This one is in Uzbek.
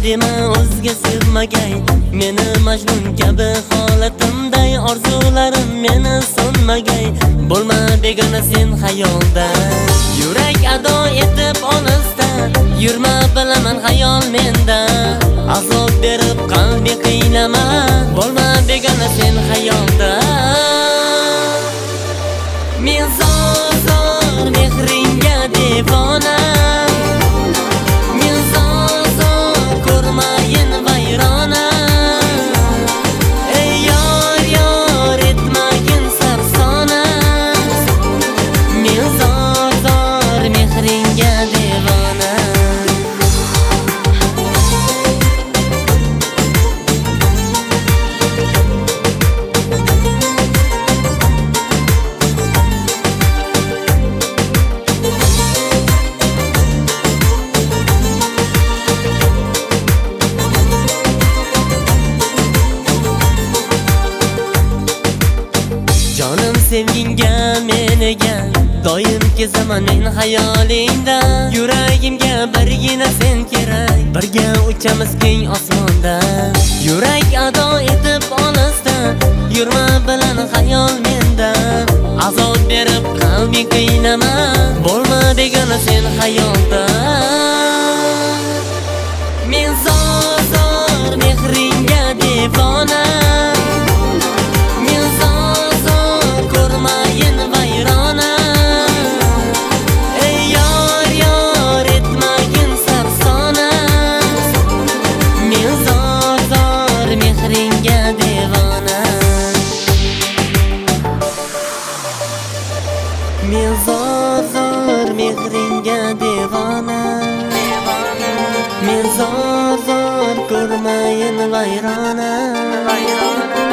dema o'zga sevmagay, meni majnun kabi holatimday orzularim meni so'nmagay. Bo'lma begona sen xayolda, yurak ado etib olisda, yurma bilaman xayol menda, azob berib qalbi qiynama. Bo'lma begona sen xayolda, men zor mehringga devona. Men zor ko'rmayin vayrona. Ey yor etmagin sarsona. Men zor mehringga devona. Jonim sevginga meniga doim kezaman men xayolingda. Yuragimga birgina sen kerak, birga uchamiz keng osmonda. Yurak ado etib olisda, yurma bilan xayol menda, azob berib qalbi qiynama. Bo'lma begona sen xayolda, men zor mehringga devona. Men zor ko'rmayin vayrona. Ey yor etmagin sarsona. Men zor mehringga devona. Men zor mehringga devona. Men zor ko'rmayin vayrona.